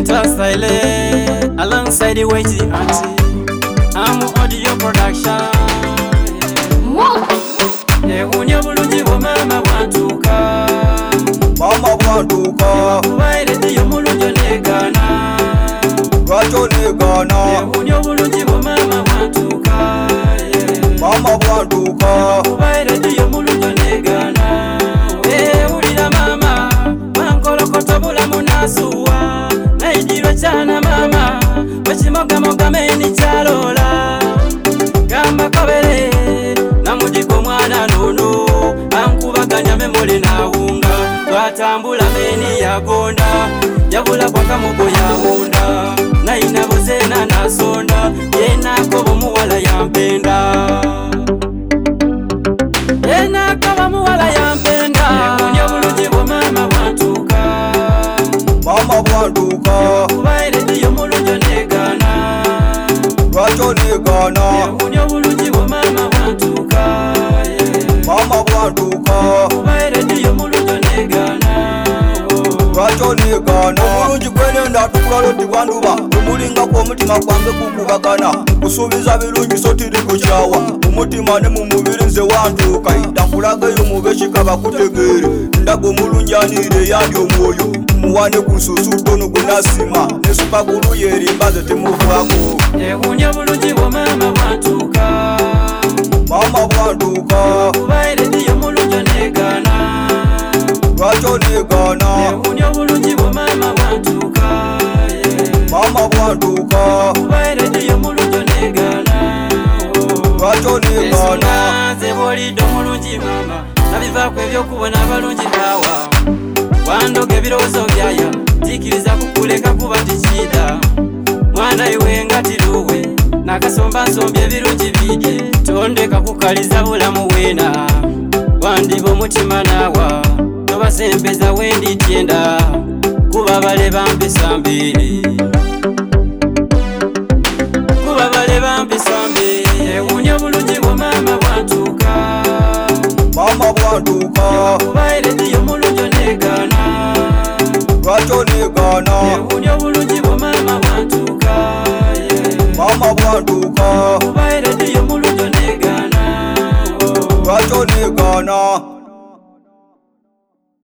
Peter Style alongside Waity Auntie. I'm audio production. Ewunya bulungi bo mama bwantuka. Mama bwantuka. Kubaire diyo mulunjo negana. Lwacho negana. Ewunya bulungi bo mama bwantuka. Mama bwantuka. Kubaire diyo mulunjo negana. Ewulira mama wankolokota bulamu nasuwa. Naidiro chana mama wachimogamoga meni chalola. Gamba kabere namudiko mwana nono ankubaganya memole naunga. Twatambula meni yagonda yabula kwa kamugo yawonda. Naina bozena nasonda yenako bomuwala yampenda. Yenako bomuwala yampenda. Ewunya bulungi bo mama bwantuka. Mama bwantuka. Kubaire diyo mulunjo negana. Lwacho negana. Ewunya bulungi bo mama bwantuka. Mama bwantuka. Kubaire diyo mulunjo negana. Lwacho negana. Omulungi gwenenda tukula loti bwanduba. Omulingako omutima gwange kukubagana. Kusuubiza birungi so tiri kukyawa. Omutima ne mu mubiri nze wantuuka. Idakulagayo mubeshika bakutegeere. Ndaga omulungi aniire yandi omwoyo. Muwane kunsusu tono kunasima. Nesupa gulu yerimbaze temuvaako. Ewunya bulungi bo mama bwantuka. Mama bwantuka. Kubaire diyo mulunjo negana. Lwacho negana. Ewunya bulungi bo mama bwantuka. Mama bwantuka. Kubaire diyo mulunjo negana. Lwacho negana. Nze bwolidde omulungi mama nabivaako ebyokubona abalungi bawa. Wandoga ebirowoozo byaya tikiriza kukuleka kuba tikida. Mwana iwe nga tiruwe nakasomba nsombye ebirungi bidye. Tondeka kukaliza bulamu wena wandiba omutima nawa. Tobasempeza wendi tyenda kuba bale bampisa mbiri. Kuba bale bampisa mbiri. Ewunya bulungi bo mama bwantuka. Mama bwantuka. Kubaire diyo mulunjo negana. Lwacho negana. Ewunya bulungi bo mama bwantuka. Mama bwantuka.